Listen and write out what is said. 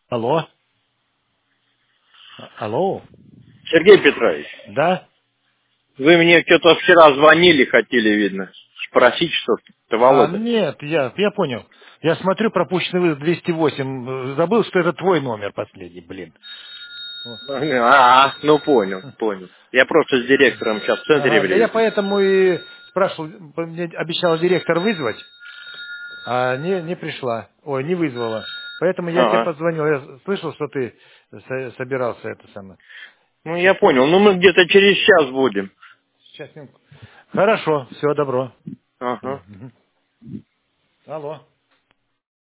Алло. Алло. Сергей Петрович, Да? вы мне что-то вчера звонили, хотели, видно, спросить что-то, Володя. Нет, я понял. Я смотрю, пропущенный вызов 208. Забыл, что это твой номер последний, блин. Вот. Ну понял. Я просто с директором сейчас в центре Ага, да я времени. поэтому и спрашивал, мне обещал директор вызвать, а не пришла. Ой, не вызвала. Поэтому я тебе Ага. позвонил. Я слышал, что ты собирался это самое. Ну я понял. Ну мы где-то через час будем. Сейчас. Хорошо, все, добро. Ага. Мгм. Алло.